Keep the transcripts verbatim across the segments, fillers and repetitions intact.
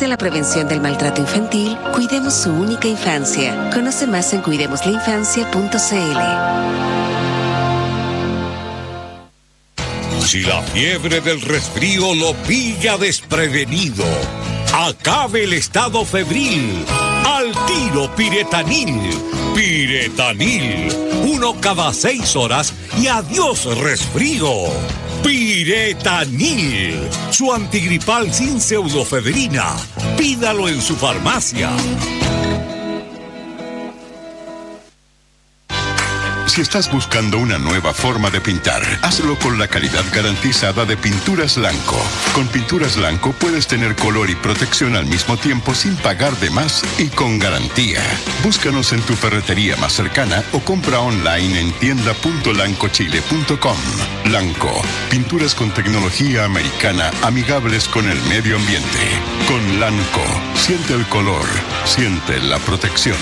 Desde la prevención del maltrato infantil, cuidemos su única infancia. Conoce más en cuidemos la infancia punto c l. Si la fiebre del resfrío lo pilla desprevenido, acabe el estado febril. Al tiro Piretanil. Piretanil. Uno cada seis horas y adiós resfrío. Piretanil. Su antigripal sin pseudofebrina. Pídalo en su farmacia. Si estás buscando una nueva forma de pintar, hazlo con la calidad garantizada de Pinturas Lanco. Con Pinturas Lanco puedes tener color y protección al mismo tiempo sin pagar de más y con garantía. Búscanos en tu ferretería más cercana o compra online en tienda punto lanco chile punto com. Lanco, pinturas con tecnología americana amigables con el medio ambiente. Con Lanco, siente el color, siente la protección.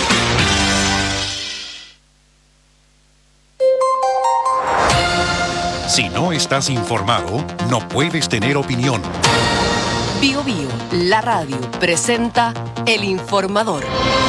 Si no estás informado, no puedes tener opinión. Bio Bio, la radio, presenta El Informador.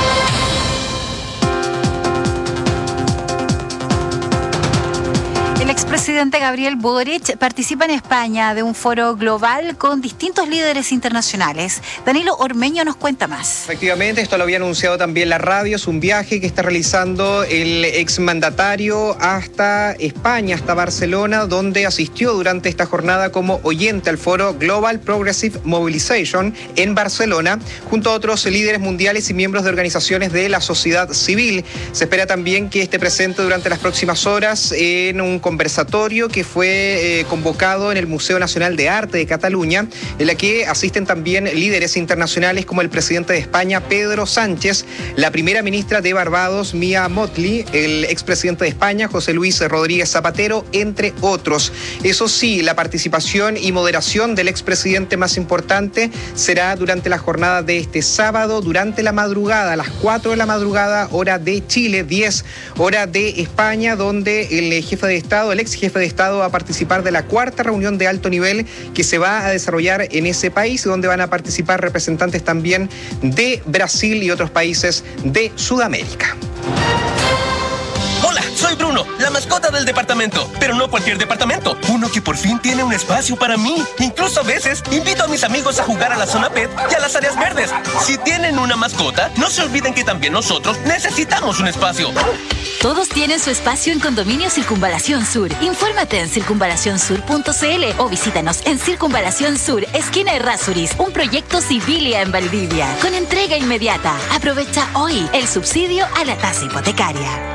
El expresidente Gabriel Boric participa en España de un foro global con distintos líderes internacionales. Danilo Ormeño nos cuenta más. Efectivamente, esto lo había anunciado también la radio, es un viaje que está realizando el exmandatario hasta España, hasta Barcelona, donde asistió durante esta jornada como oyente al foro Global Progressive Mobilization en Barcelona, junto a otros líderes mundiales y miembros de organizaciones de la sociedad civil. Se espera también que esté presente durante las próximas horas en un conversatorio que fue eh, convocado en el Museo Nacional de Arte de Cataluña, en la que asisten también líderes internacionales como el presidente de España, Pedro Sánchez, la primera ministra de Barbados, Mia Mottley, el expresidente de España, José Luis Rodríguez Zapatero, entre otros. Eso sí, la participación y moderación del expresidente más importante será durante la jornada de este sábado, durante la madrugada, a las cuatro de la madrugada, hora de Chile, diez, hora de España, donde el jefe de Estado, el ex jefe de Estado, va a participar de la cuarta reunión de alto nivel que se va a desarrollar en ese país, donde van a participar representantes también de Brasil y otros países de Sudamérica. Hola, soy Bruno, la mascota del departamento, pero no cualquier departamento, uno que por fin tiene un espacio para mí. Incluso a veces invito a mis amigos a jugar a la zona pet y a las áreas verdes. Si tienen una mascota, no se olviden que también nosotros necesitamos un espacio. Todos tienen su espacio en Condominio Circunvalación Sur. Infórmate en circunvalación sur punto c l o visítanos en Circunvalación Sur, esquina Errázuriz, un proyecto Civilia en Valdivia, con entrega inmediata. Aprovecha hoy el subsidio a la tasa hipotecaria.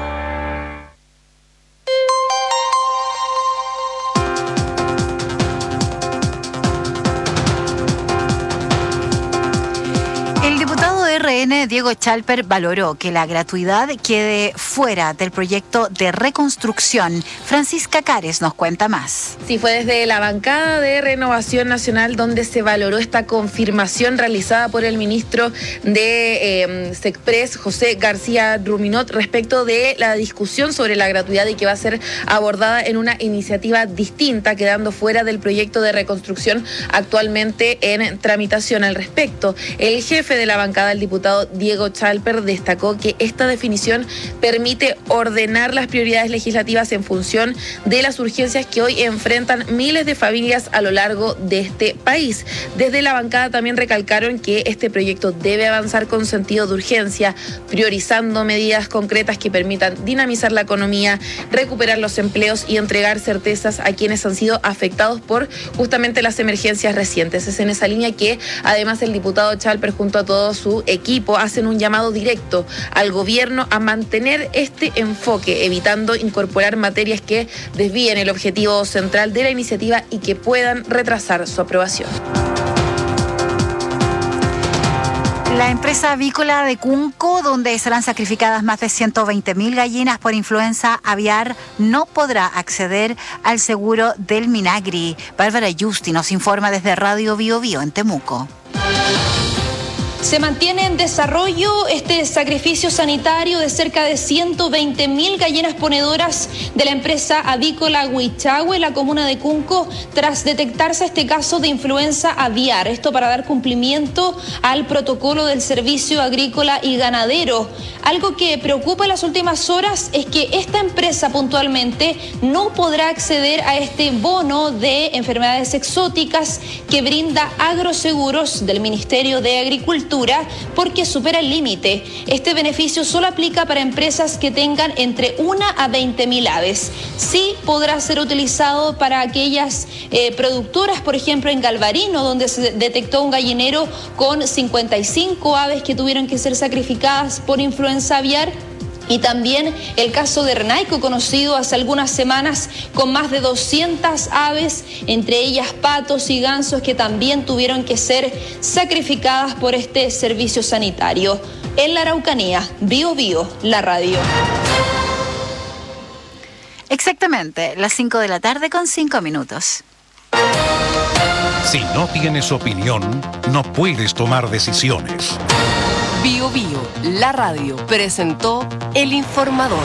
R N Diego Chalper valoró que la gratuidad quede fuera del proyecto de reconstrucción. Francisca Cares nos cuenta más. Sí, fue desde la bancada de Renovación Nacional donde se valoró esta confirmación realizada por el ministro de eh, Sexpress, José García Ruminot, respecto de la discusión sobre la gratuidad y que va a ser abordada en una iniciativa distinta, quedando fuera del proyecto de reconstrucción actualmente en tramitación. Al respecto, el jefe de la bancada, el diputado Diego Chalper, destacó que esta definición permite ordenar las prioridades legislativas en función de las urgencias que hoy enfrentan miles de familias a lo largo de este país. Desde la bancada también recalcaron que este proyecto debe avanzar con sentido de urgencia, priorizando medidas concretas que permitan dinamizar la economía, recuperar los empleos y entregar certezas a quienes han sido afectados por justamente las emergencias recientes. Es en esa línea que además el diputado Chalper junto a todo su equipo hacen un llamado directo al gobierno a mantener este enfoque, evitando incorporar materias que desvíen el objetivo central de la iniciativa y que puedan retrasar su aprobación. La empresa avícola de Cunco, donde serán sacrificadas más de ciento veinte mil gallinas por influenza aviar, no podrá acceder al seguro del Minagri. Bárbara Yusti nos informa desde Radio Bio Bio en Temuco. Se mantiene en desarrollo este sacrificio sanitario de cerca de ciento veinte mil gallinas ponedoras de la empresa avícola Huichahue, en la comuna de Cunco, tras detectarse este caso de influenza aviar. Esto para dar cumplimiento al protocolo del Servicio Agrícola y Ganadero. Algo que preocupa en las últimas horas es que esta empresa puntualmente no podrá acceder a este bono de enfermedades exóticas que brinda Agroseguros del Ministerio de Agricultura, porque supera el límite. Este beneficio solo aplica para empresas que tengan entre una a veinte mil aves. Sí podrá ser utilizado para aquellas eh, productoras, por ejemplo en Galvarino, donde se detectó un gallinero con cincuenta y cinco aves que tuvieron que ser sacrificadas por influenza aviar. Y también el caso de Renaico, conocido hace algunas semanas, con más de doscientas aves, entre ellas patos y gansos, que también tuvieron que ser sacrificadas por este servicio sanitario. En la Araucanía, Bio Bio, la radio. Exactamente, las cinco de la tarde con cinco minutos. Si no tienes opinión, no puedes tomar decisiones. Bio Bio, la radio, presentó El Informador.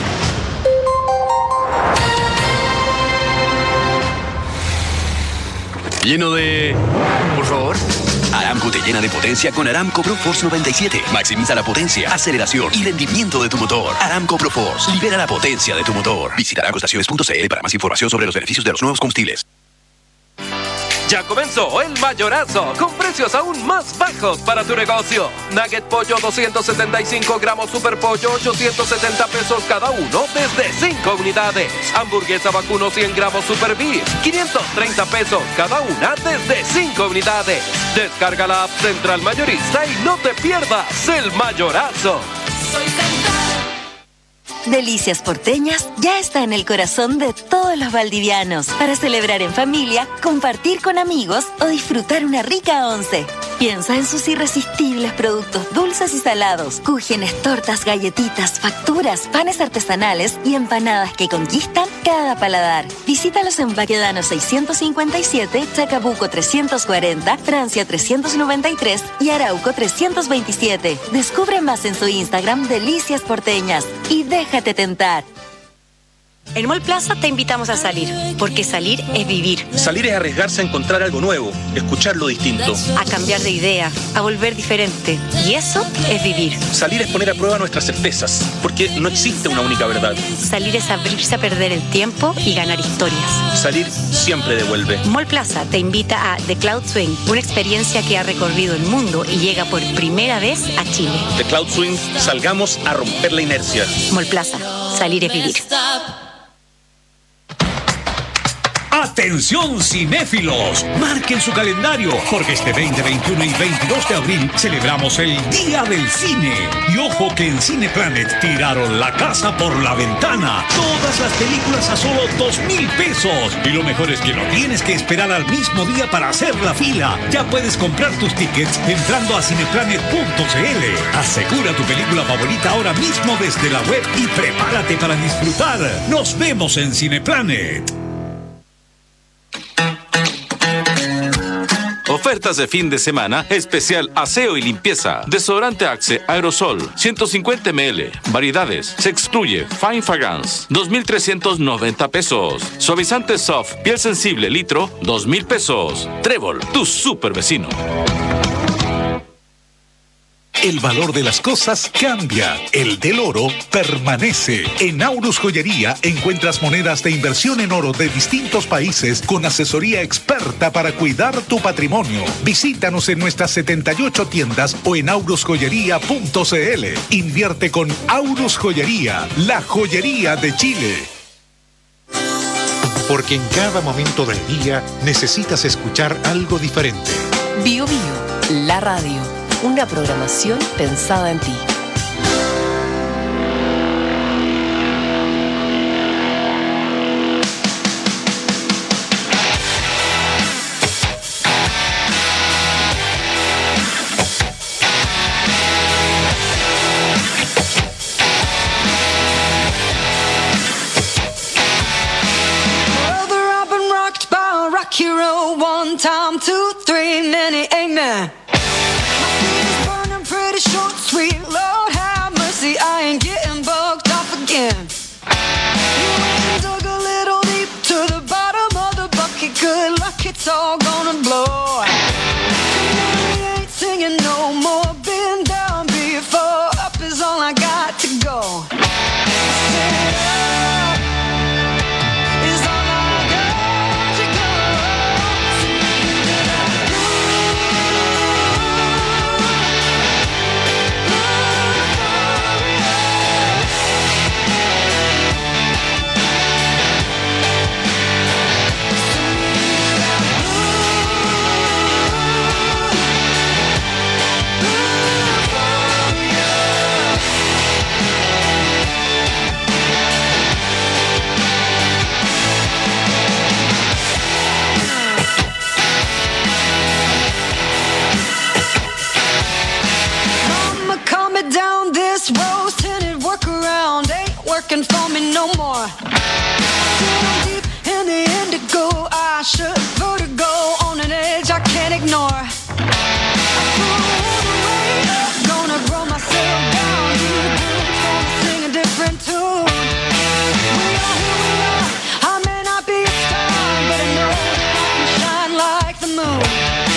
Lleno de... Por favor. Aramco te llena de potencia con Aramco ProForce noventa y siete. Maximiza la potencia, aceleración y rendimiento de tu motor. Aramco ProForce, libera la potencia de tu motor. Visita aramco estaciones punto c l para más información sobre los beneficios de los nuevos combustibles. Ya comenzó el mayorazo, con precios aún más bajos para tu negocio. Nugget pollo doscientos setenta y cinco gramos, super pollo ochocientos setenta pesos cada uno desde cinco unidades. Hamburguesa vacuno cien gramos super beef, quinientos treinta pesos cada una desde cinco unidades. Descarga la app Central Mayorista y no te pierdas el mayorazo. Soy Central. Delicias Porteñas ya está en el corazón de todos los valdivianos para celebrar en familia, compartir con amigos o disfrutar una rica once. Piensa en sus irresistibles productos dulces y salados, cúgenes, tortas, galletitas, facturas, panes artesanales y empanadas que conquistan cada paladar. Visítalos en Baquedano seiscientos cincuenta y siete, Chacabuco trescientos cuarenta, Francia trescientos noventa y tres y Arauco trescientos veintisiete. Descubre más en su Instagram Delicias Porteñas y déjate tentar. En Mall Plaza te invitamos a salir, porque salir es vivir. Salir es arriesgarse a encontrar algo nuevo, escuchar lo distinto. A cambiar de idea, a volver diferente. Y eso es vivir. Salir es poner a prueba nuestras certezas, porque no existe una única verdad. Salir es abrirse a perder el tiempo y ganar historias. Salir siempre devuelve. Mall Plaza te invita a The Cloud Swing, una experiencia que ha recorrido el mundo y llega por primera vez a Chile. The Cloud Swing, salgamos a romper la inercia. Mall Plaza, salir es vivir. ¡Atención cinéfilos! Marquen su calendario, porque este veinte, veintiuno y veintidós de abril celebramos el Día del Cine. Y ojo que en Cineplanet tiraron la casa por la ventana. Todas las películas a solo dos mil pesos. Y lo mejor es que no tienes que esperar al mismo día para hacer la fila. Ya puedes comprar tus tickets entrando a cineplanet punto c l. Asegura tu película favorita ahora mismo desde la web y prepárate para disfrutar. Nos vemos en Cineplanet. Ofertas de fin de semana, especial aseo y limpieza. Desodorante Axe Aerosol, ciento cincuenta mililitros. Variedades, se excluye Fine Fragrance, dos mil trescientos noventa pesos. Suavizante Soft, piel sensible, litro, dos mil pesos. Trébol, tu super vecino. El valor de las cosas cambia. El del oro permanece. En Aurus Joyería encuentras monedas de inversión en oro de distintos países con asesoría experta para cuidar tu patrimonio. Visítanos en nuestras setenta y ocho tiendas o en aurus joyería punto c l. Invierte con Aurus Joyería, la joyería de Chile. Porque en cada momento del día necesitas escuchar algo diferente. Bio Bio, la radio. Una programación pensada en ti. Brother, I've been rocked by a rock hero. One time, two, three, many amen. more. Been down before. Up is all I got to go. Down this rose-tinted workaround ain't working for me no more. Down deep in the indigo, I should vertigo on an edge I can't ignore. Gonna grow myself down, gonna sing a different tune. We are who we are. I may not be a star, but I know that I can shine like the moon.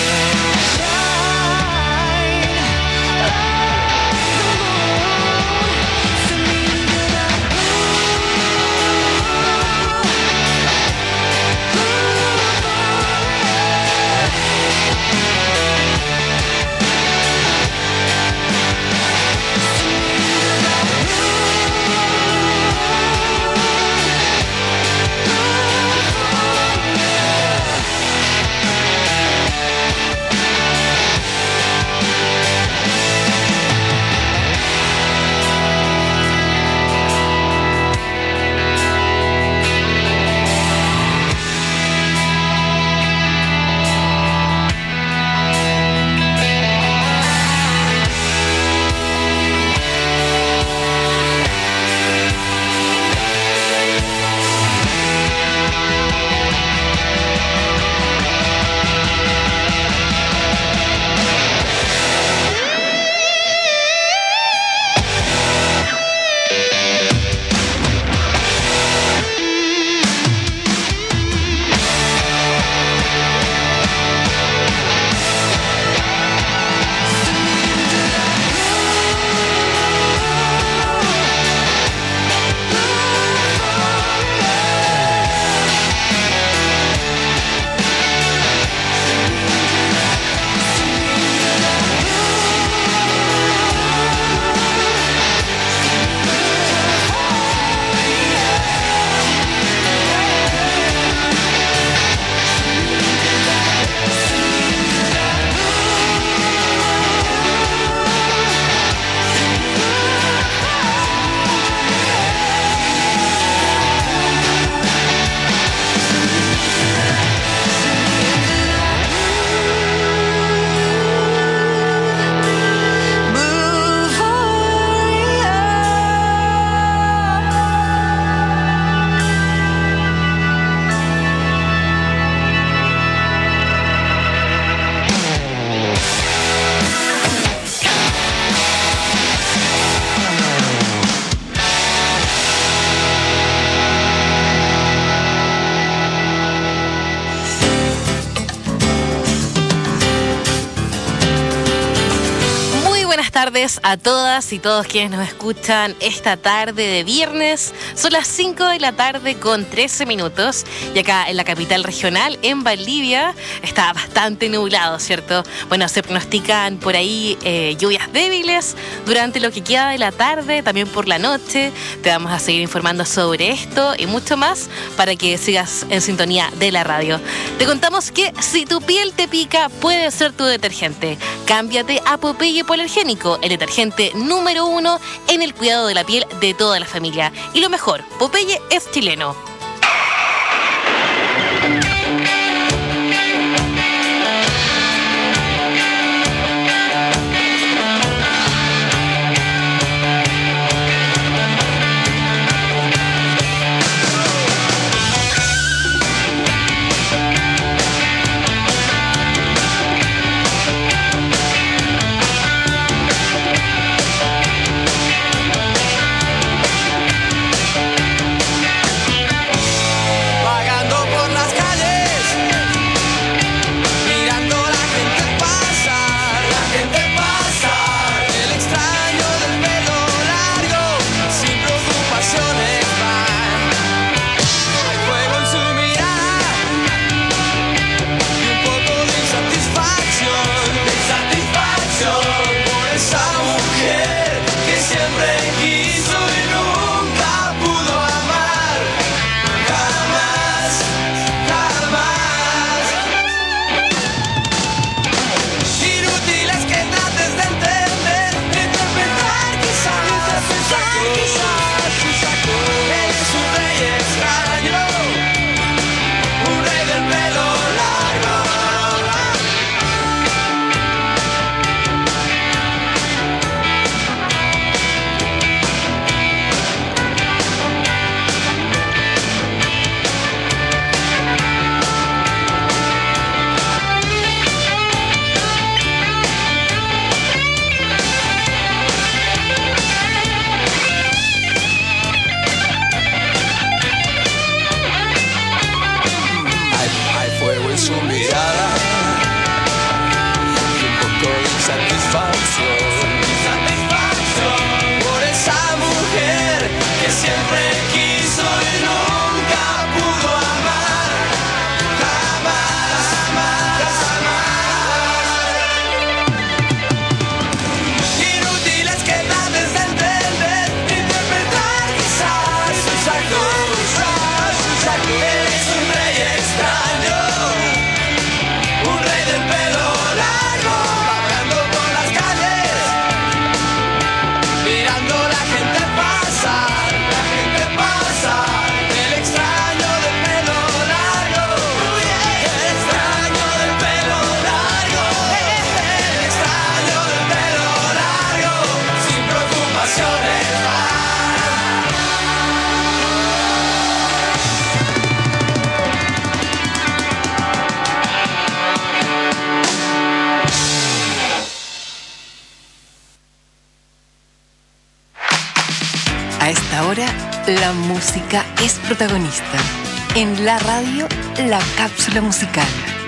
tardes a todas y todos quienes nos escuchan esta tarde de viernes. Son las cinco de la tarde con trece minutos y acá en la capital regional, en Valdivia, está bastante nublado, ¿cierto? Bueno, se pronostican por ahí eh, lluvias débiles durante lo que queda de la tarde, también por la noche. Te vamos a seguir informando sobre esto y mucho más para que sigas en sintonía de la radio. Te contamos que si tu piel te pica, puede ser tu detergente. Cámbiate a Popeye Polergénico, el detergente número uno en el cuidado de la piel de toda la familia. Y lo mejor, Popeye es chileno. A esta hora, la música es protagonista. En la radio, la cápsula musical.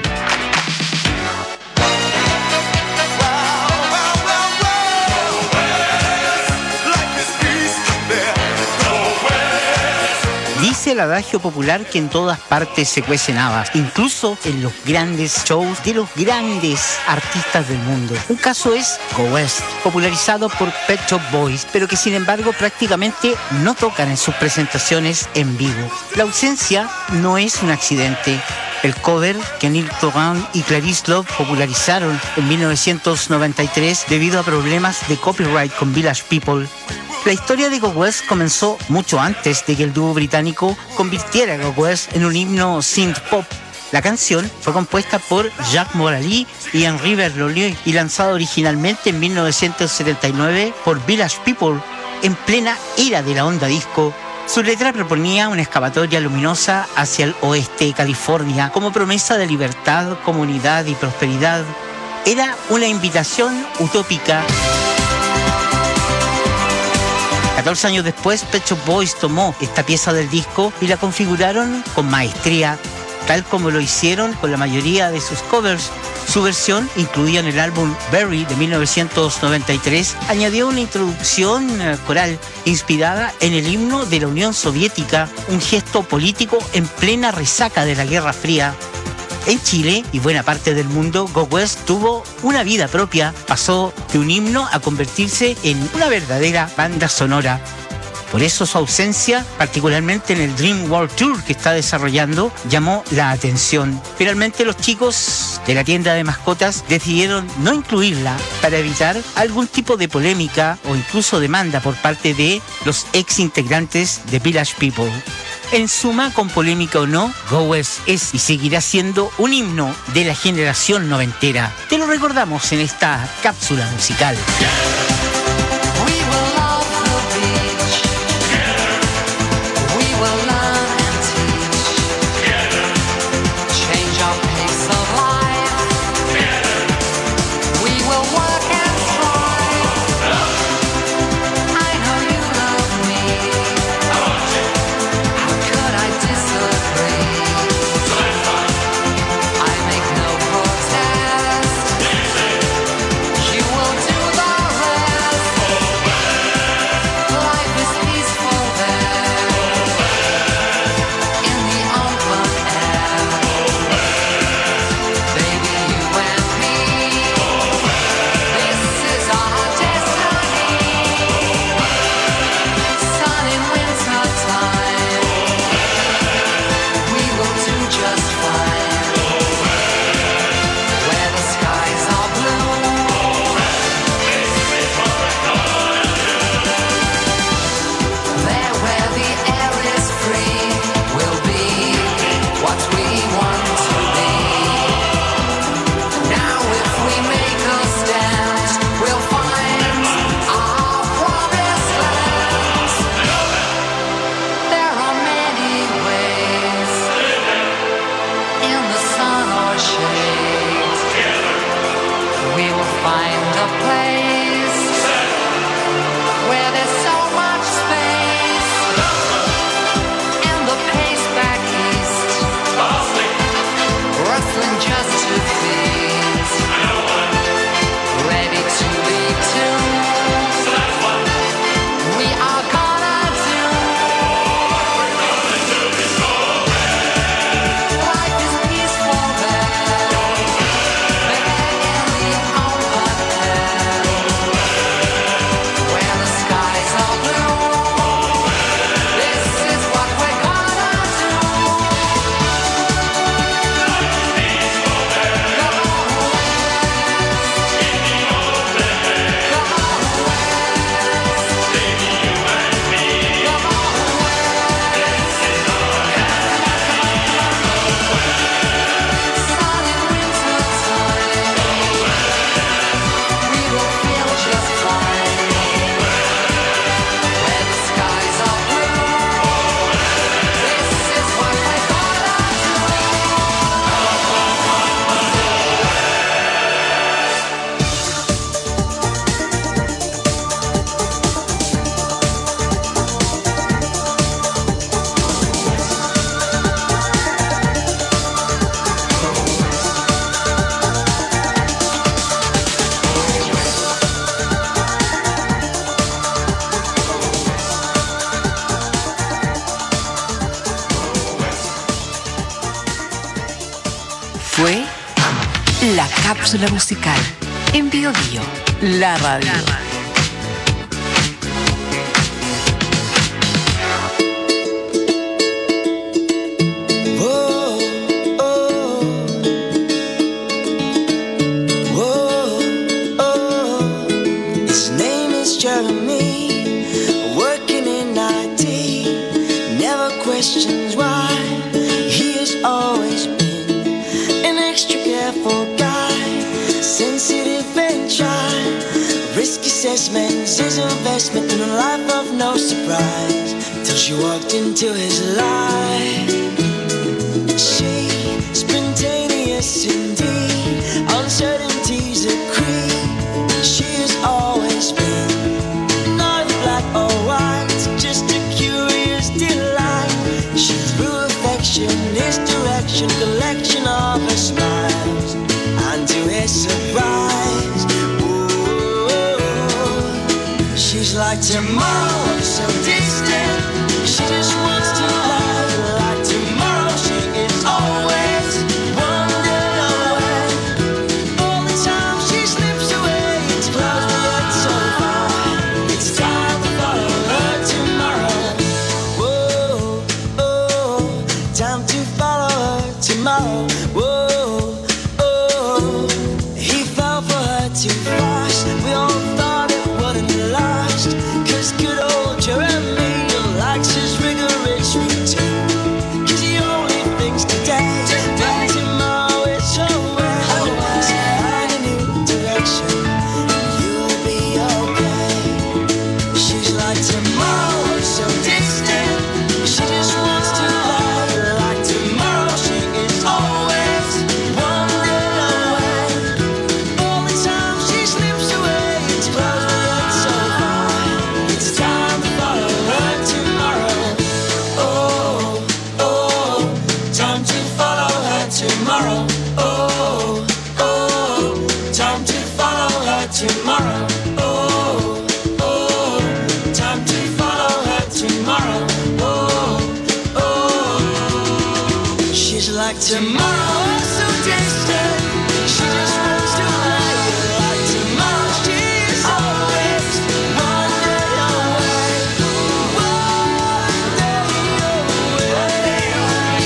Dice el adagio popular que en todas partes se cuecen habas, incluso en los grandes shows de los grandes artistas del mundo. Un caso es Go West, popularizado por Pet Shop Boys, pero que sin embargo prácticamente no tocan en sus presentaciones en vivo. La ausencia no es un accidente. El cover que Neil Throne y Clarice Love popularizaron en mil novecientos noventa y tres debido a problemas de copyright con Village People. La historia de Go West comenzó mucho antes de que el dúo británico convirtiera a Go West en un himno synth pop. La canción fue compuesta por Jacques Morali y Henri Berlolier y lanzada originalmente en mil novecientos setenta y nueve por Village People en plena era de la onda disco. Su letra proponía una escapatoria luminosa hacia el oeste de California como promesa de libertad, comunidad y prosperidad. Era una invitación utópica. catorce años después, Pet Shop Boys tomó esta pieza del disco y la configuraron con maestría, tal como lo hicieron con la mayoría de sus covers. Su versión, incluida en el álbum Berry de mil novecientos noventa y tres, añadió una introducción coral inspirada en el himno de la Unión Soviética, un gesto político en plena resaca de la Guerra Fría. En Chile y buena parte del mundo, Go West tuvo una vida propia, pasó de un himno a convertirse en una verdadera banda sonora. Por eso su ausencia, particularmente en el Dream World Tour que está desarrollando, llamó la atención. Finalmente los chicos de la tienda de mascotas decidieron no incluirla para evitar algún tipo de polémica o incluso demanda por parte de los ex integrantes de Village People. En suma, con polémica o no, Go West es y seguirá siendo un himno de la generación noventera. Te lo recordamos en esta cápsula musical. You will do the rest. cápsula musical en Bio Bio, la radio. La radio. Jeremy, working in I T, never questions why. He has always been an extra careful guy, sensitive and shy. Risk assessments, his investment in a life of no surprise, till she walked into his life. She, spontaneous indeed, uncertainties a creed. She has always been or white, just a curious delight. She threw affection, his direction, collection of her smiles, and to his surprise, ooh, she's like tomorrow, so distant. She just wants to lie like tomorrow. She is always wandering away. All the time she slips away, it's close but yet so far. It's time tomorrow, whoa, oh, he fell for her too fast. We all thought it wouldn't last, cause good old Jeremy likes his rigorous routine, cause he only thinks today, then tomorrow it's away. So find a new direction, you'll be okay. She's like tomorrow, so distant. She just wants to lie like tomorrow. Tomorrow, oh, oh, time to follow her tomorrow, oh, oh, she's like tomorrow, so distant, she just wants to lie like tomorrow, she's always one day away, one day away, one day away,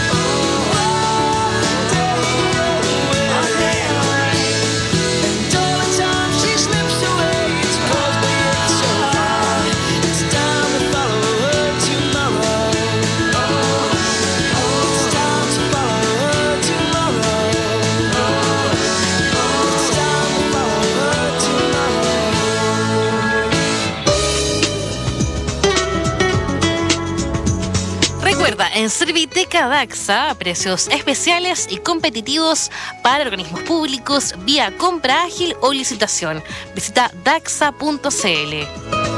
one day away, one day away, and all the time she slips away, it's close but yet so far. It's time to follow her tomorrow. It's time to follow her tomorrow. It's time to follow her tomorrow. Recuerda, en Serviteca Daxa, precios especiales y competitivos para organismos públicos vía compra ágil o licitación. Visita daxa punto c l.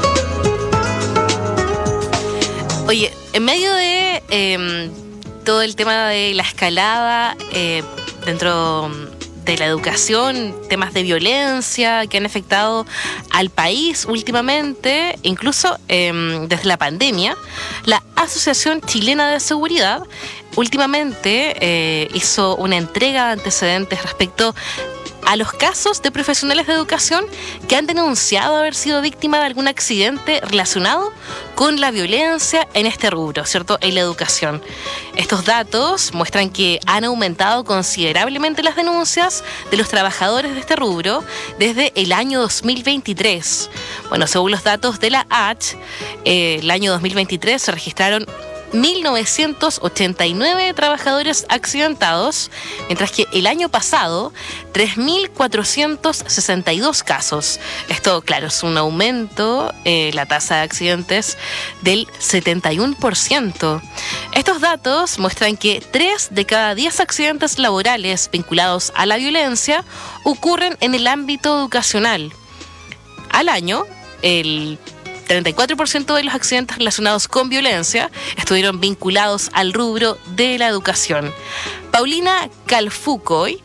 Oye, en medio de eh, todo el tema de la escalada eh, dentro de la educación, temas de violencia que han afectado al país últimamente, incluso eh, desde la pandemia, la Asociación Chilena de Seguridad últimamente eh, hizo una entrega de antecedentes respecto a los casos de profesionales de educación que han denunciado haber sido víctimas de algún accidente relacionado con la violencia en este rubro, ¿cierto? En la educación. Estos datos muestran que han aumentado considerablemente las denuncias de los trabajadores de este rubro desde el año dos mil veintitrés. Bueno, según los datos de la A H, eh, el año dos mil veintitrés se registraron mil novecientos ochenta y nueve trabajadores accidentados, mientras que el año pasado tres mil cuatrocientos sesenta y dos casos. Esto, claro, es un aumento, eh, la tasa de accidentes del setenta y uno por ciento. Estos datos muestran que tres de cada diez accidentes laborales vinculados a la violencia ocurren en el ámbito educacional. Al año, el treinta y cuatro por ciento de los accidentes relacionados con violencia estuvieron vinculados al rubro de la educación. Paulina Calfucoy,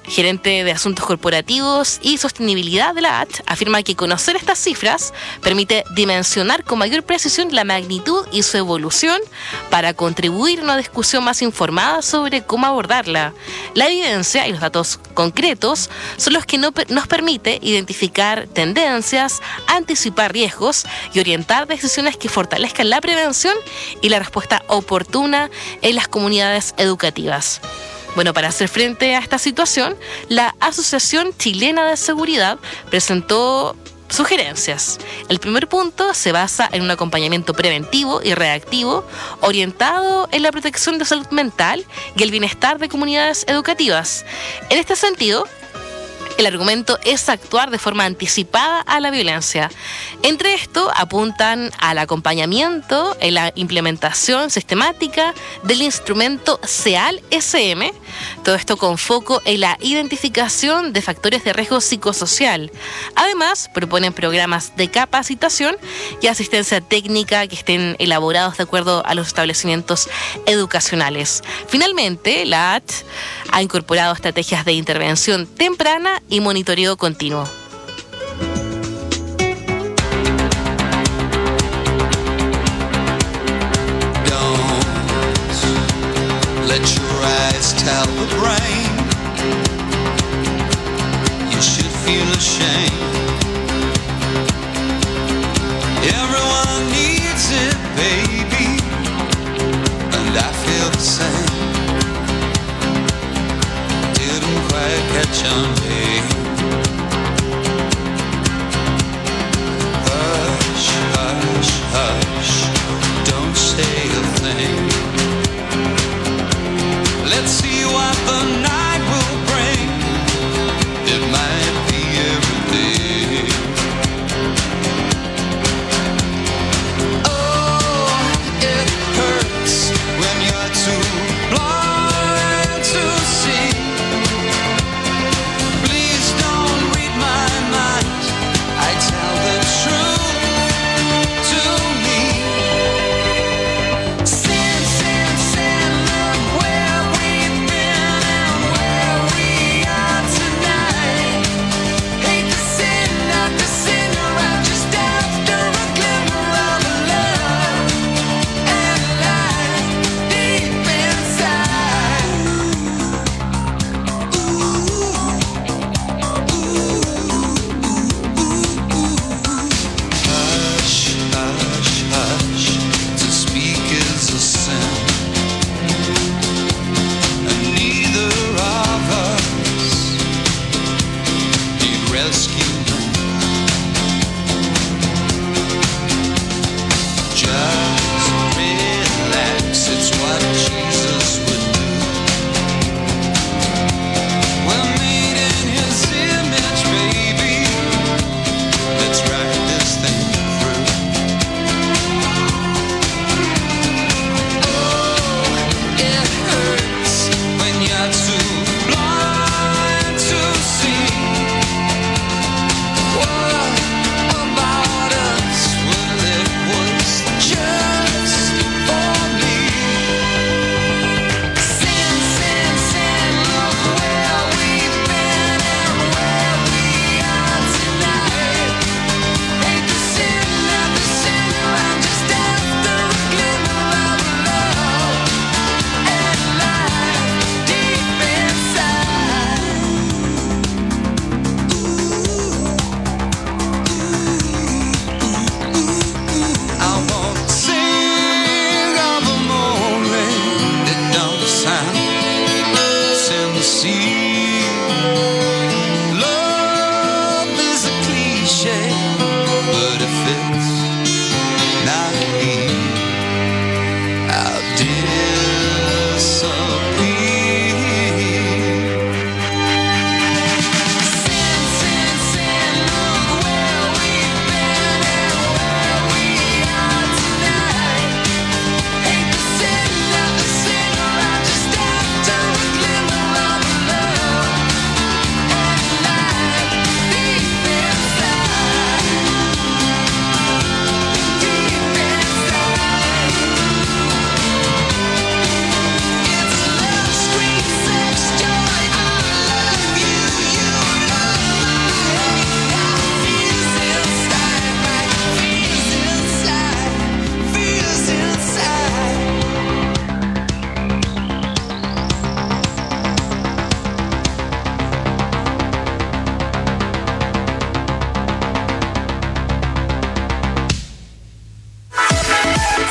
gerente de Asuntos Corporativos y Sostenibilidad de la A T, afirma que conocer estas cifras permite dimensionar con mayor precisión la magnitud y su evolución para contribuir a una discusión más informada sobre cómo abordarla. La evidencia y los datos concretos son los que no, nos permite identificar tendencias, anticipar riesgos y orientar decisiones que fortalezcan la prevención y la respuesta oportuna en las comunidades educativas. Bueno, para hacer frente a esta situación, la Asociación Chilena de Seguridad presentó sugerencias. El primer punto se basa en un acompañamiento preventivo y reactivo orientado en la protección de salud mental y el bienestar de comunidades educativas. En este sentido, el argumento es actuar de forma anticipada a la violencia. Entre esto apuntan al acompañamiento en la implementación sistemática del instrumento CEAL-S M, todo esto con foco en la identificación de factores de riesgo psicosocial. Además, proponen programas de capacitación y asistencia técnica que estén elaborados de acuerdo a los establecimientos educacionales. Finalmente, la A T ha incorporado estrategias de intervención temprana y monitoreo continuo. Let your eyes tell the brain you should feel ashamed. Everyone needs it, baby, and I feel the same. Didn't quite catch on, babe.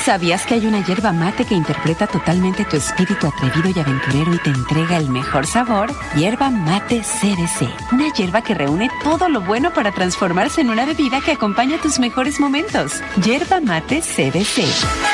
¿Sabías que hay una hierba mate que interpreta totalmente tu espíritu atrevido y aventurero y te entrega el mejor sabor? Hierba mate C D C. Una hierba que reúne todo lo bueno para transformarse en una bebida que acompaña tus mejores momentos. Hierba mate C D C.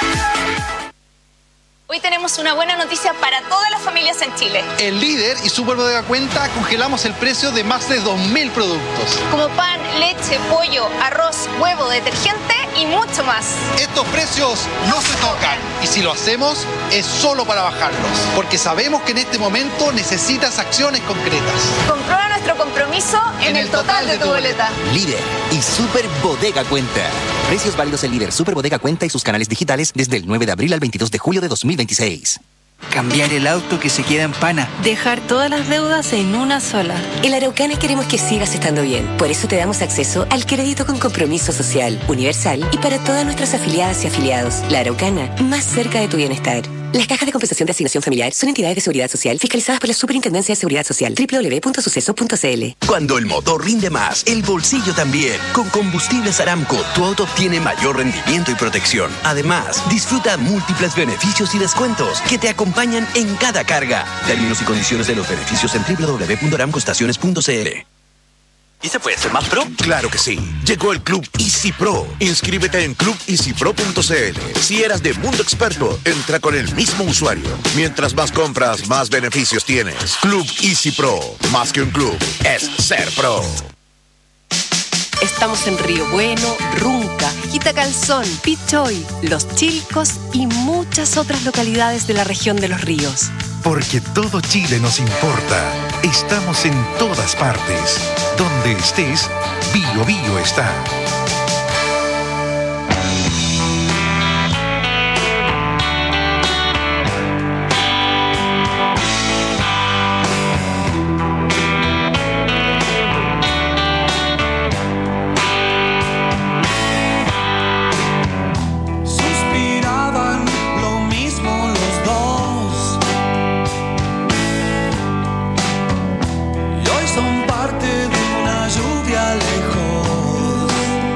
Hoy tenemos una buena noticia para todas las familias en Chile. En Líder y Super Bodega Cuenta congelamos el precio de más de dos mil productos. Como pan, leche, pollo, arroz, huevo, detergente y mucho más. Estos precios no se tocan y si lo hacemos es solo para bajarlos, porque sabemos que en este momento necesitas acciones concretas. Comprueba nuestro compromiso en, en el, el total, total de tu boleta. Líder y Super Bodega Cuenta. Precios válidos en Líder, Super Bodega Cuenta y sus canales digitales desde el nueve de abril al veintidós de julio de dos mil veintiséis. Cambiar el auto que se queda en pana. Dejar todas las deudas en una sola. En La Araucana queremos que sigas estando bien. Por eso te damos acceso al crédito con compromiso social, universal y para todas nuestras afiliadas y afiliados. La Araucana, más cerca de tu bienestar. Las cajas de compensación de asignación familiar son entidades de seguridad social fiscalizadas por la Superintendencia de Seguridad Social. doble u doble u doble u punto suceso punto c l. Cuando el motor rinde más, el bolsillo también. Con Combustibles Aramco, tu auto tiene mayor rendimiento y protección. Además, disfruta múltiples beneficios y descuentos que te acompañan en cada carga. Términos y condiciones de los beneficios en doble u doble u doble u punto aramco estaciones punto c l. ¿Y se puede ser más pro? Claro que sí. Llegó el Club Easy Pro. Inscríbete en club easy pro punto c l. Si eras de Mundo Experto, entra con el mismo usuario. Mientras más compras, más beneficios tienes. Club Easy Pro. Más que un club, es ser pro. Estamos en Río Bueno, Runca, Quitacalzón, Pichoy, Los Chilcos y muchas otras localidades de la región de Los Ríos. Porque todo Chile nos importa. Estamos en todas partes. Donde estés, Bio Bio está. Suspiraban lo mismo los dos y hoy son parte de una lluvia lejos.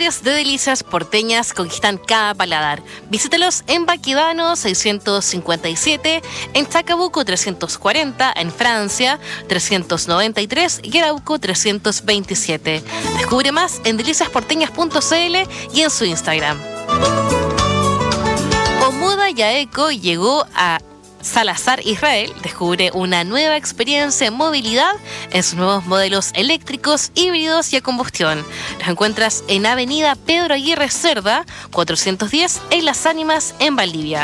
sabores de delicias porteñas conquistan cada paladar. Visítalos en Baquedano seiscientos cincuenta y siete, en Chacabuco trescientos cuarenta, en Francia trescientos noventa y tres y Arauco trescientos veintisiete. Descubre más en delicias porteñas punto c l y en su Instagram. Omoda Yaeco llegó a Salazar, Israel. Descubre una nueva experiencia en movilidad en sus nuevos modelos eléctricos, híbridos y a combustión. Los encuentras en Avenida Pedro Aguirre Cerda, cuatrocientos diez, en Las Ánimas, en Valdivia.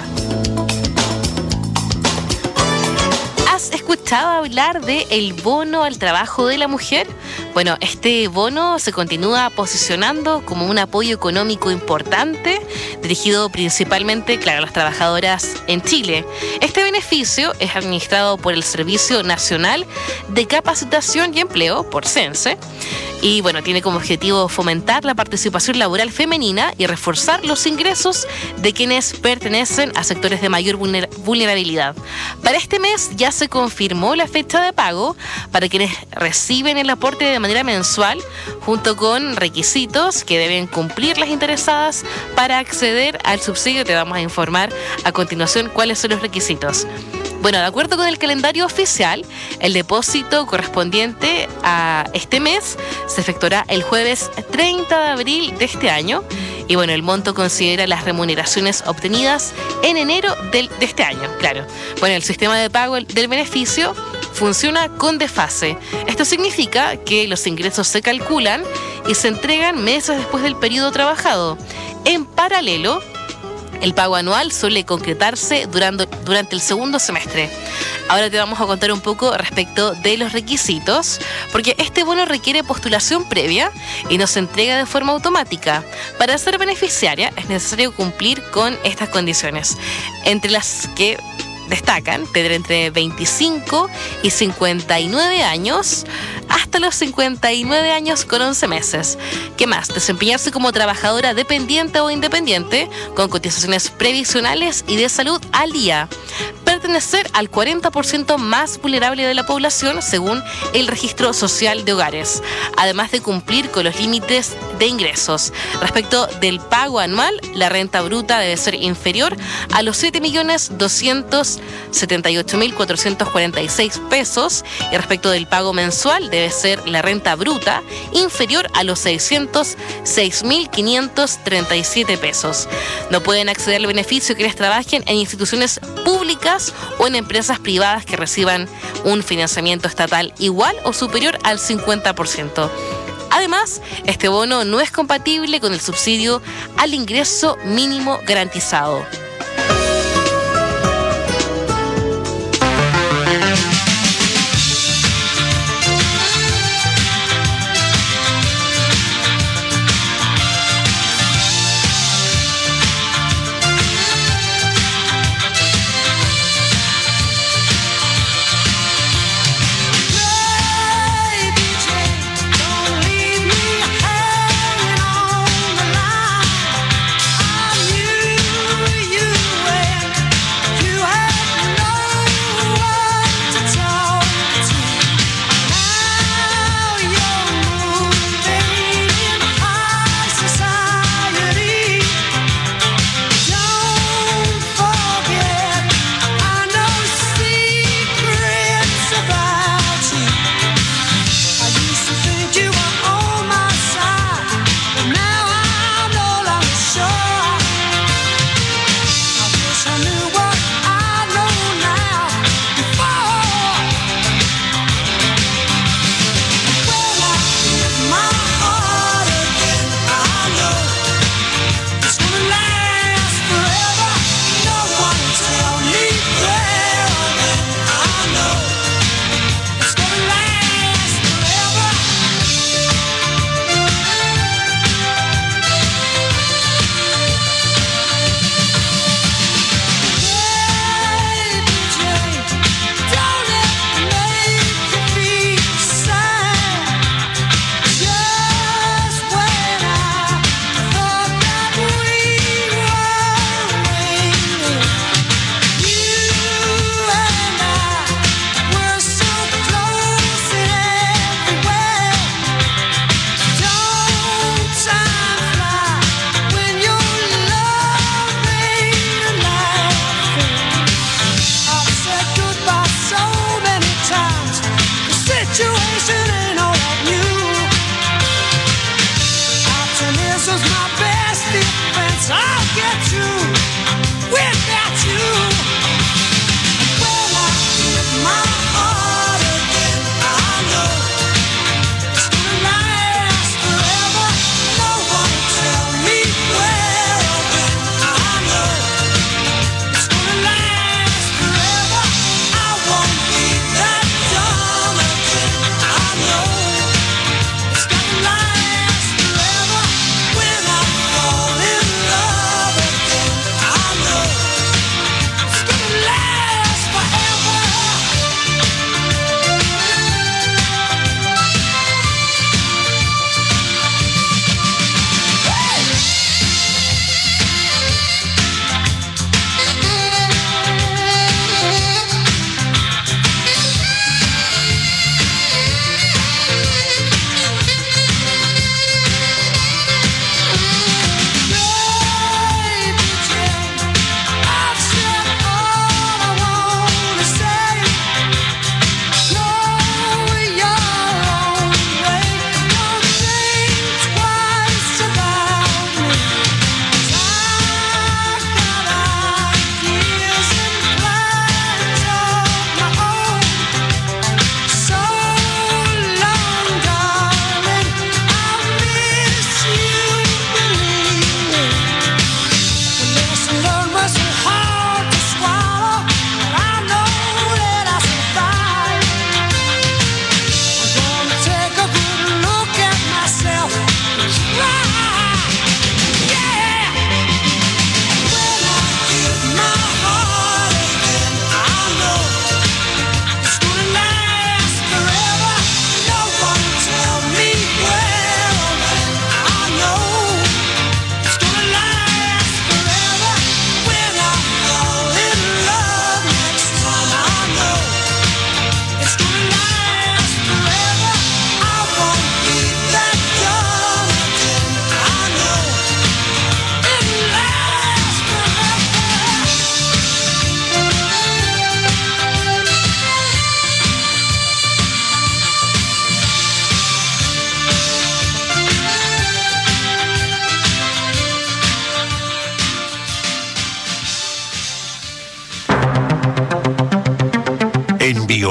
¿Has escuchado hablar de el bono al trabajo de la mujer? Bueno, este bono se continúa posicionando como un apoyo económico importante, dirigido principalmente, claro, a las trabajadoras en Chile. Este beneficio es administrado por el Servicio Nacional de Capacitación y Empleo, por CENSE, y bueno, tiene como objetivo fomentar la participación laboral femenina y reforzar los ingresos de quienes pertenecen a sectores de mayor vulner- vulnerabilidad. Para este mes ya se confirmó la fecha de pago para quienes reciben el aporte de manera mensual, junto con requisitos que deben cumplir las interesadas para acceder al subsidio. Te vamos a informar a continuación cuáles son los requisitos. Bueno, de acuerdo con el calendario oficial, el depósito correspondiente a este mes se efectuará el jueves treinta de abril de este año. Y bueno, el monto considera las remuneraciones obtenidas en enero del, de este año, claro. Bueno, el sistema de pago del beneficio funciona con desfase. Esto significa que los ingresos se calculan y se entregan meses después del periodo trabajado. En paralelo, el pago anual suele concretarse durante, durante el segundo semestre. Ahora te vamos a contar un poco respecto de los requisitos, porque este bono requiere postulación previa y no se entrega de forma automática. Para ser beneficiaria es necesario cumplir con estas condiciones, entre las que destacan tener entre veinticinco y cincuenta y nueve años hasta los cincuenta y nueve años con once meses. ¿Qué más? Desempeñarse como trabajadora dependiente o independiente con cotizaciones previsionales y de salud al día. Pertenecer al cuarenta por ciento más vulnerable de la población según el Registro Social de Hogares, además de cumplir con los límites de ingresos. Respecto del pago anual, la renta bruta debe ser inferior a los siete millones doscientos setenta y ocho mil cuatrocientos cuarenta y seis pesos y respecto del pago mensual debe ser la renta bruta inferior a los seiscientos seis mil quinientos treinta y siete pesos. No pueden acceder al beneficio quienes trabajen en instituciones públicas o en empresas privadas que reciban un financiamiento estatal igual o superior al cincuenta por ciento. Además, este bono no es compatible con el subsidio al ingreso mínimo garantizado. You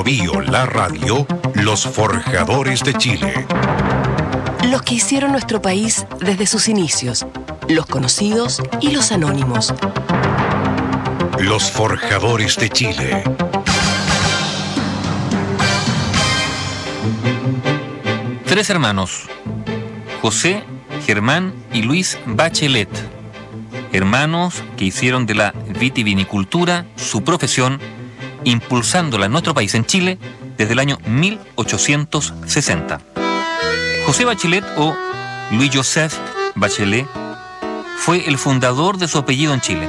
Bio Bio, la radio, los forjadores de Chile. Los que hicieron nuestro país desde sus inicios, los conocidos y los anónimos. Los forjadores de Chile. Tres hermanos, José, Germán y Luis Bachelet. Hermanos que hicieron de la vitivinicultura su profesión, impulsándola en nuestro país, en Chile, desde el año mil ochocientos sesenta. José Bachelet, o Louis-Joseph Bachelet, fue el fundador de su apellido en Chile.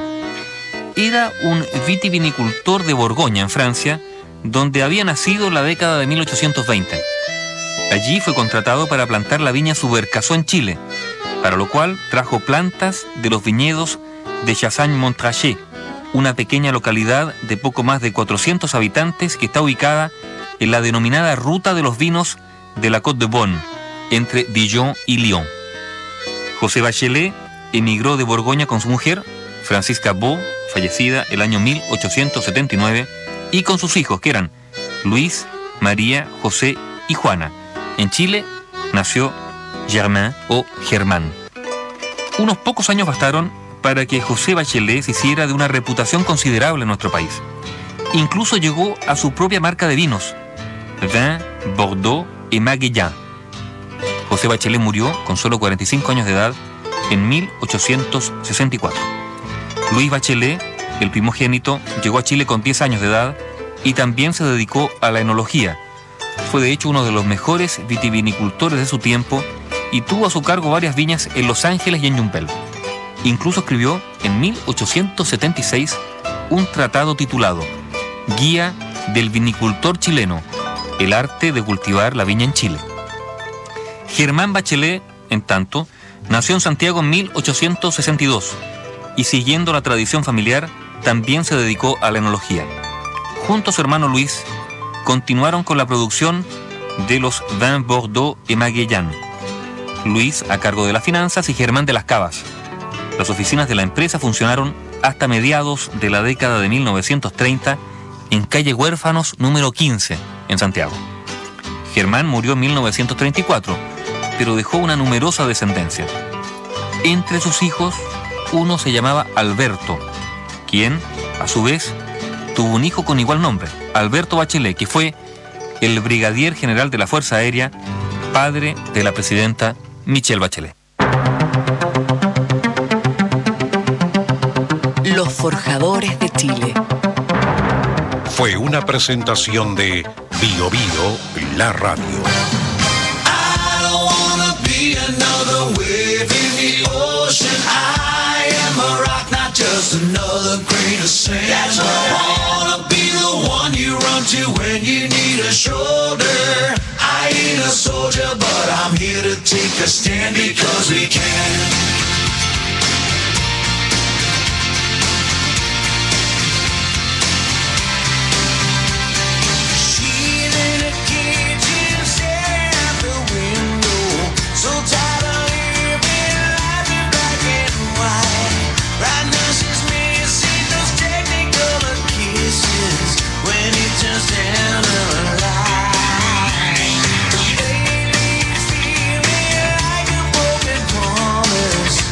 Era un vitivinicultor de Borgoña, en Francia, donde había nacido en la década de mil ochocientos veinte. Allí fue contratado para plantar la viña Subercaseaux en Chile, para lo cual trajo plantas de los viñedos de Chassagne-Montrachet, una pequeña localidad de poco más de cuatrocientos habitantes que está ubicada en la denominada Ruta de los Vinos de la Côte de Beaune, entre Dijon y Lyon. José Bachelet emigró de Borgoña con su mujer, Francisca Beau, fallecida el año mil ochocientos setenta y nueve, y con sus hijos, que eran Luis, María, José y Juana. En Chile nació Germain o Germán. Unos pocos años bastaron para que José Bachelet se hiciera de una reputación considerable en nuestro país. Incluso llegó a su propia marca de vinos, Vin, Bordeaux y Maguillan. José Bachelet murió con solo cuarenta y cinco años de edad en mil ochocientos sesenta y cuatro. Luis Bachelet, el primogénito, llegó a Chile con diez años de edad y también se dedicó a la enología. Fue de hecho uno de los mejores vitivinicultores de su tiempo y tuvo a su cargo varias viñas en Los Ángeles y en Yumpel. Incluso escribió en mil ochocientos setenta y seis un tratado titulado Guía del vinicultor chileno, el arte de cultivar la viña en Chile. Germán Bachelet, en tanto, nació en Santiago en mil ochocientos sesenta y dos y, siguiendo la tradición familiar, también se dedicó a la enología. Junto a su hermano Luis, continuaron con la producción de los Vins Bordeaux y Maguillan. Luis a cargo de las finanzas y Germán de las cavas. Las oficinas de la empresa funcionaron hasta mediados de la década de mil novecientos treinta en calle Huérfanos número quince, en Santiago. Germán murió en mil novecientos treinta y cuatro, pero dejó una numerosa descendencia. Entre sus hijos, uno se llamaba Alberto, quien, a su vez, tuvo un hijo con igual nombre, Alberto Bachelet, que fue el brigadier general de la Fuerza Aérea, padre de la presidenta Michelle Bachelet. Los forjadores de Chile. Fue una presentación de Bio Bio, la radio. I don't wanna be another wave in the ocean. I am a rock, not just another grain of sand. That's why I wanna be the one you run to when you need a shoulder. I ain't a soldier, but I'm here to take a stand because we can. Promise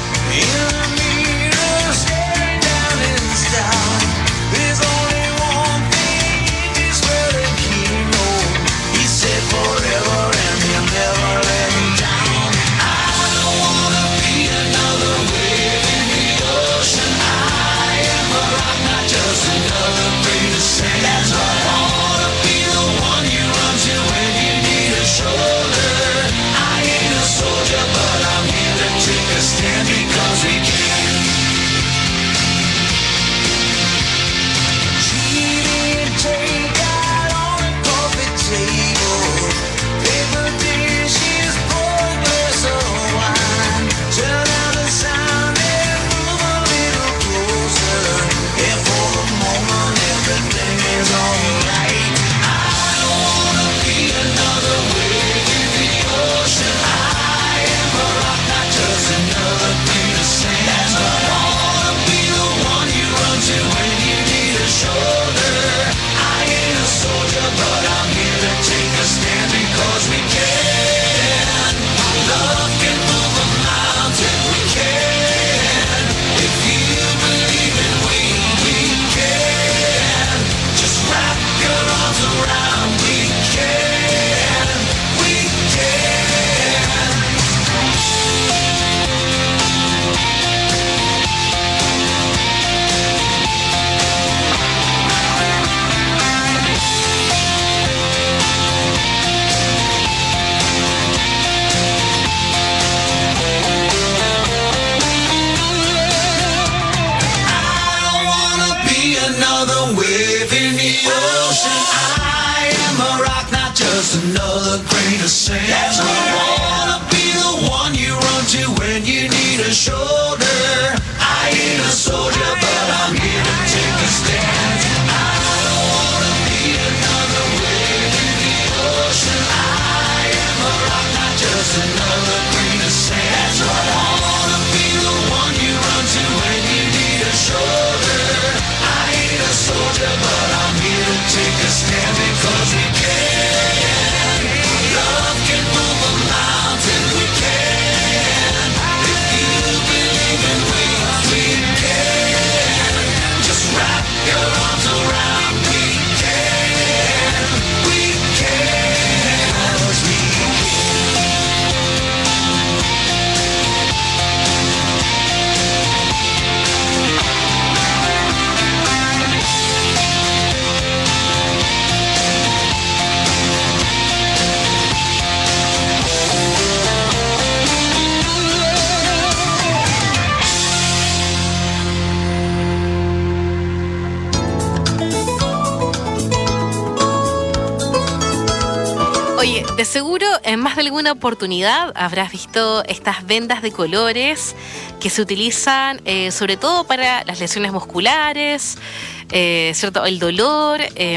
same. That's right. I wanna be the one you run to when you need a shoulder. I ain't a soldier, but I'm here to take a stand. I don't wanna be another wave in the ocean. I am a rock, not just another grain of sand. That's right. I wanna be the one you run to when you need a shoulder. I ain't a soldier, but I'm here to take a stand because we can. Love can move a mountain, we can. If you believe in wings, we can. Just wrap your arms around, we can. We can, 'cause we Oye, de seguro en más de alguna oportunidad habrás visto estas vendas de colores que se utilizan eh, sobre todo para las lesiones musculares, eh, ¿cierto? El dolor, eh,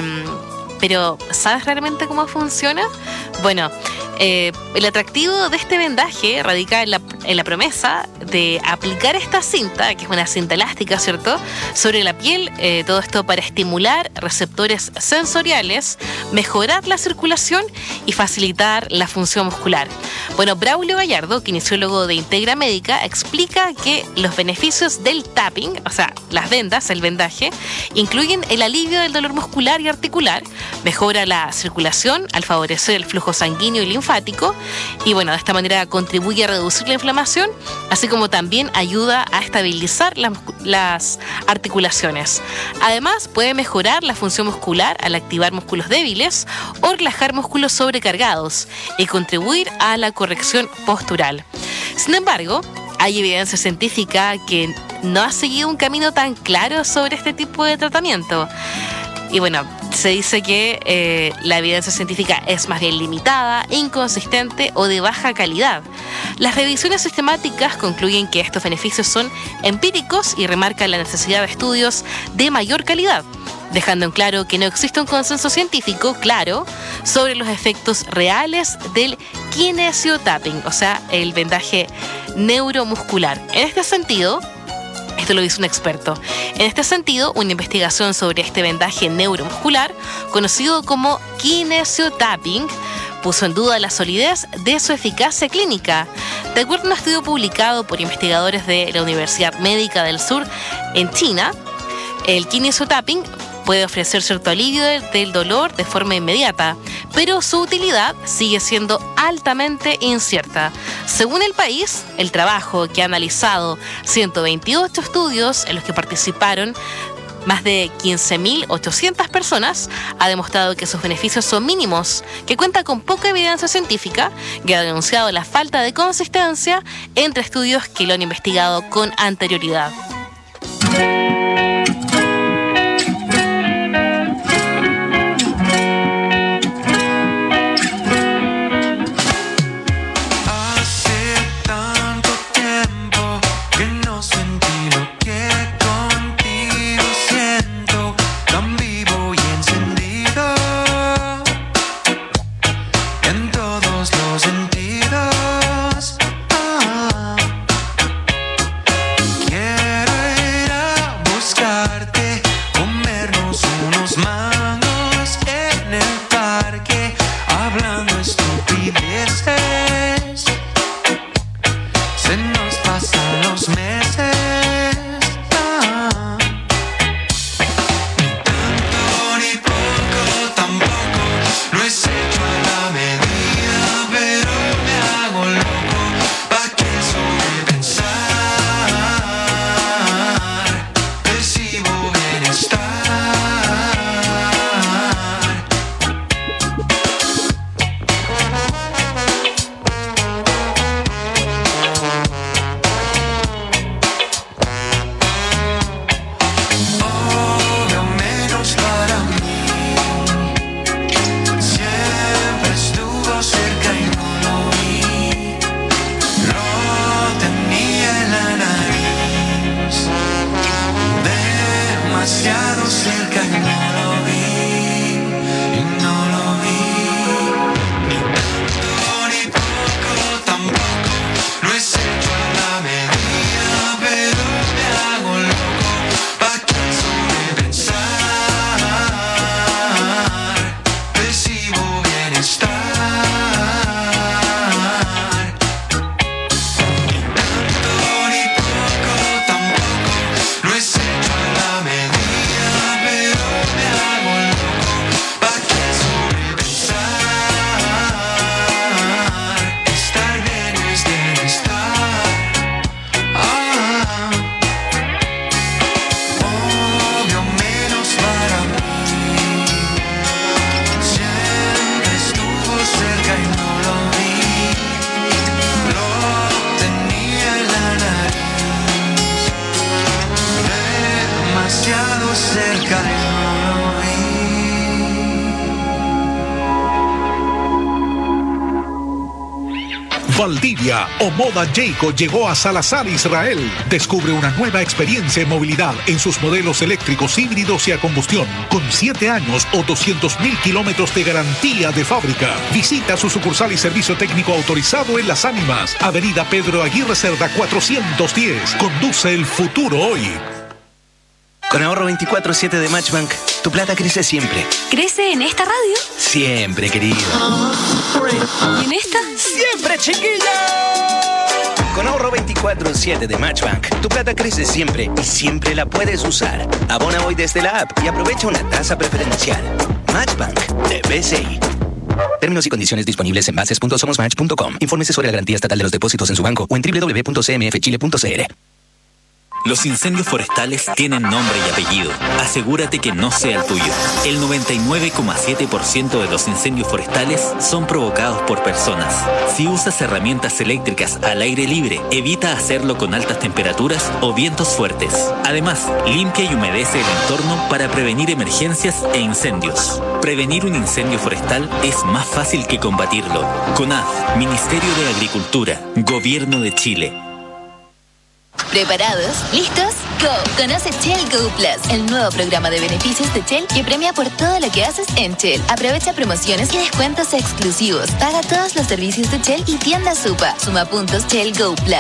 pero ¿sabes realmente cómo funciona? Bueno, eh, el atractivo de este vendaje radica en la, en la promesa de aplicar esta cinta, que es una cinta elástica, ¿cierto?, sobre la piel, eh, todo esto para estimular receptores sensoriales, mejorar la circulación y facilitar la función muscular. Bueno, Braulio Gallardo, kinesiólogo de Integra Médica, explica que los beneficios del tapping, o sea, las vendas, el vendaje, incluyen el alivio del dolor muscular y articular, mejora la circulación al favorecer el flujo sanguíneo y linfático, y bueno, de esta manera contribuye a reducir la inflamación, así como también ayuda a estabilizar la, las articulaciones. Además, puede mejorar la función muscular al activar músculos débiles o relajar músculos sobrecargados y contribuir a la corrección postural. Sin embargo, hay evidencia científica que no ha seguido un camino tan claro sobre este tipo de tratamiento. Y bueno, se dice que eh, la evidencia científica es más bien limitada, inconsistente o de baja calidad. Las revisiones sistemáticas concluyen que estos beneficios son empíricos y remarcan la necesidad de estudios de mayor calidad, dejando en claro que no existe un consenso científico claro sobre los efectos reales del kinesiotapping, o sea, el vendaje neuromuscular. En este sentido, esto lo dice un experto. En este sentido, una investigación sobre este vendaje neuromuscular, conocido como kinesiotapping, puso en duda la solidez de su eficacia clínica. De acuerdo a un estudio publicado por investigadores de la Universidad Médica del Sur en China, el kinesiotapping puede ofrecer cierto alivio del dolor de forma inmediata, pero su utilidad sigue siendo altamente incierta. Según el país, el trabajo, que ha analizado ciento veintiocho estudios en los que participaron más de quince mil ochocientas personas, ha demostrado que sus beneficios son mínimos, que cuenta con poca evidencia científica, que ha denunciado la falta de consistencia entre estudios que lo han investigado con anterioridad. Quiero ir a Valdivia o Moda Jayco llegó a Salazar, Israel. Descubre una nueva experiencia en movilidad en sus modelos eléctricos, híbridos y a combustión, con siete años o doscientos mil kilómetros de garantía de fábrica. Visita su sucursal y servicio técnico autorizado en Las Ánimas, Avenida Pedro Aguirre Cerda cuatrocientos diez. Conduce el futuro hoy. Con ahorro veinticuatro siete de Matchbank, tu plata crece siempre. ¿Crece en esta radio? Siempre, querido. ¿Y en esta? ¡Siempre, chiquilla! Con ahorro veinticuatro siete de Matchbank, tu plata crece siempre y siempre la puedes usar. Abona hoy desde la app y aprovecha una tasa preferencial. Matchbank de B C I. Términos y condiciones disponibles en bases punto somos match punto com. Infórmese sobre la garantía estatal de los depósitos en su banco o en doble u doble u doble u punto c m f chile punto c l. Los incendios forestales tienen nombre y apellido. Asegúrate que no sea el tuyo. El noventa y nueve coma siete por ciento de los incendios forestales son provocados por personas. Si usas herramientas eléctricas al aire libre, evita hacerlo con altas temperaturas o vientos fuertes. Además, limpia y humedece el entorno para prevenir emergencias e incendios. Prevenir un incendio forestal es más fácil que combatirlo. CONAF, Ministerio de Agricultura, Gobierno de Chile. ¿Preparados? ¿Listos? ¡Go! Conoce Shell Go Plus, el nuevo programa de beneficios de Shell que premia por todo lo que haces en Shell. Aprovecha promociones y descuentos exclusivos. Paga todos los servicios de Shell y tienda Supa. Suma puntos Shell Go Plus.